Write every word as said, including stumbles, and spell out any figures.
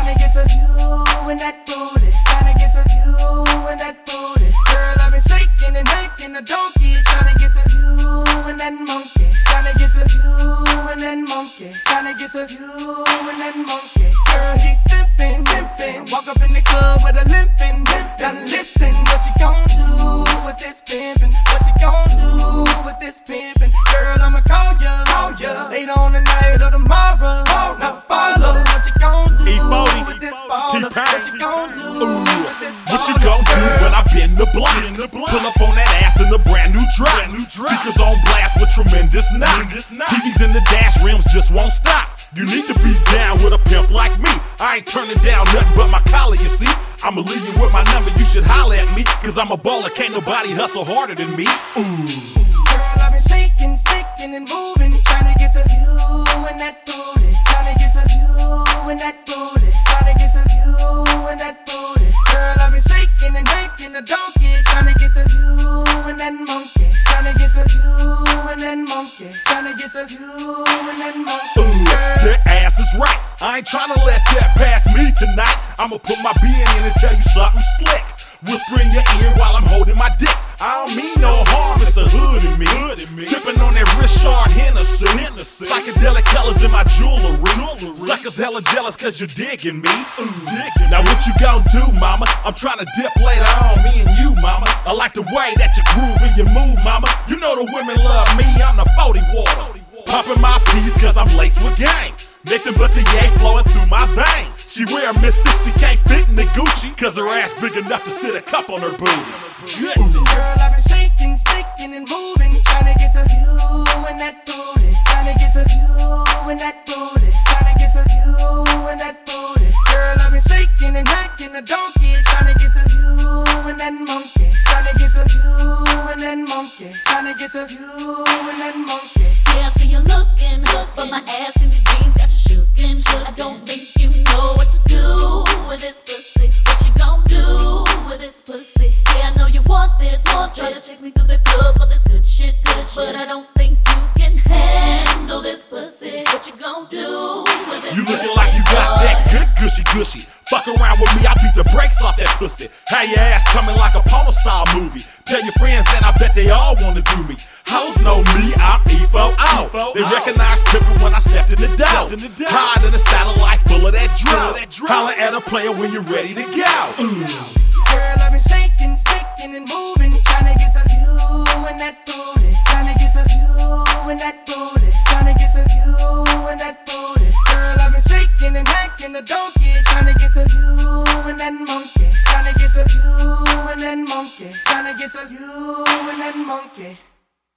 tryna get to you and that booty, tryna get to you and that booty. Girl, I've been shaking and making a donkey, tryna get to you and that monkey, tryna get to you and that monkey, tryna get to you and that monkey. Girl, he's simping, simping, walk up in the club with a limping. Now listen, what you gon' do with this pimpin'? What you gon' do with this pimpin'? Girl, I'ma call ya, call ya later on the night or tomorrow. Now follow what you gon' do with this baller. What you gon' do with this baller? What you gon' do when I bend the block? Pull up on that ass in a brand new drop. Speakers on blast with tremendous knock. T Vs in the dash, rims just won't stop. You need to be down with a pimp like me. I ain't turning down nothing but my collar, you see. I'ma leave you with my number, you should holler at me. Cause I'm a baller, can't nobody hustle harder than me. Ooh. Girl, I've been shaking, sticking and moving, trying to get to you and that booty, trying to get to you and that booty, trying to get to you and that booty. Girl, I've been shaking and making a donkey, trying to get to you and that monkey, trying to get to you and that monkey, trying to get to you and that monkey. Ooh, that ass is right. I ain't tryna let that pass me tonight. I'ma put my being in and tell you something slick. Whisper in your ear while I'm holding my dick. I don't mean no harm, it's the hood in me. Sipping on that Richard Hennessy. Psychedelic colors in my jewelry. Suckers hella jealous cause you're digging me. Ooh. Now what you gon' do, mama? I'm tryna dip later on, me and you, mama. I like the way that you groove and you move, mama. You know the women love me, I'm the forty water. Popping my peas cause I'm laced with gang. Nothing but the yay flowing through my veins. She wear a Miss sixty, can't fit in the Gucci cause her ass big enough to sit a cup on her booty. Goodness. Girl, I've been shaking, sticking and moving, trying to get to you and that booty, trying to get to you and that booty, trying to get to you and that booty. Girl, I've been shaking and making a donkey, trying to get to you and that monkey, trying to get to you and that monkey, trying to get to you and that monkey. Yeah, I see you looking, but my ass in these jeans got you shookin'. I don't think you know what to do with this pussy. What you gon' do with this pussy? Yeah, I know you want this. Try to chase me through the club for this good shit, good shit. But I don't think you can handle this pussy. What you gon' do with this You pussy? looking like you got that good gushy gushy. Fuck around with me, I beat the brakes off that pussy. Have your ass coming like a porno style movie. Tell your friends and I bet they all wanna do me. Hoes know me, I'm E F O out. They recognize pimpin' when I stepped in the dough. Hide in a satellite full of that drought. Holler at a player when you're ready to go. Ooh. Girl, I've been shaking, sticking and moving, trying to get to you and that booty, trying to get to you and that booty, trying to get to you and that booty. Girl, I've been shaking and making a donkey, trying to get to you and that monkey, trying to get to you and that monkey, trying to get to you and that monkey.